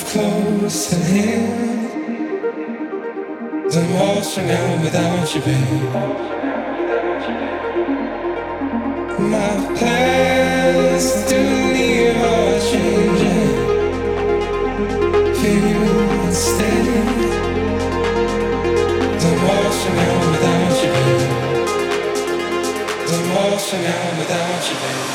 close at hand. I'm lost now without you, babe. My plans to leave are changing. Feel you instead. I'm lost now without you, babe. I'm lost now without you, babe.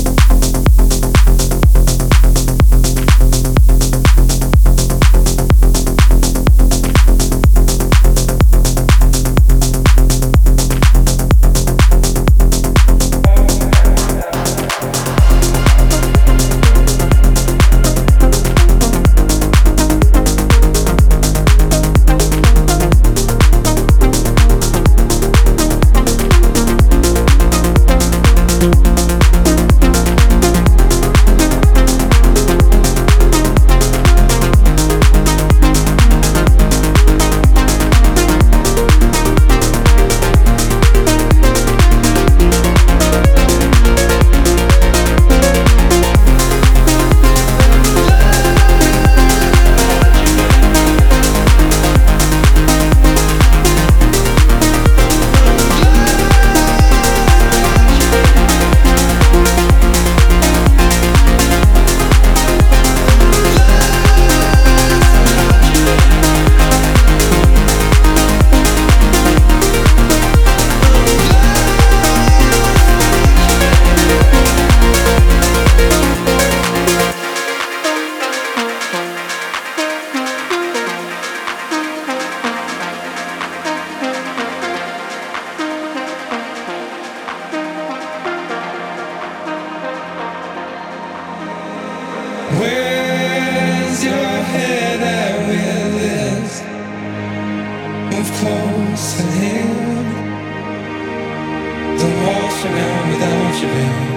Where's your head at with this? Move close at hand. I'm lost now without you, babe.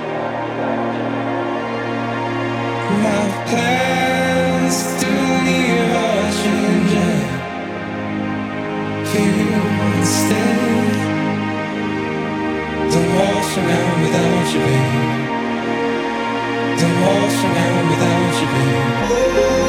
My plans to leave are changing. Feel you instead. I'm lost now without you, babe. I'm lost now without you, babe.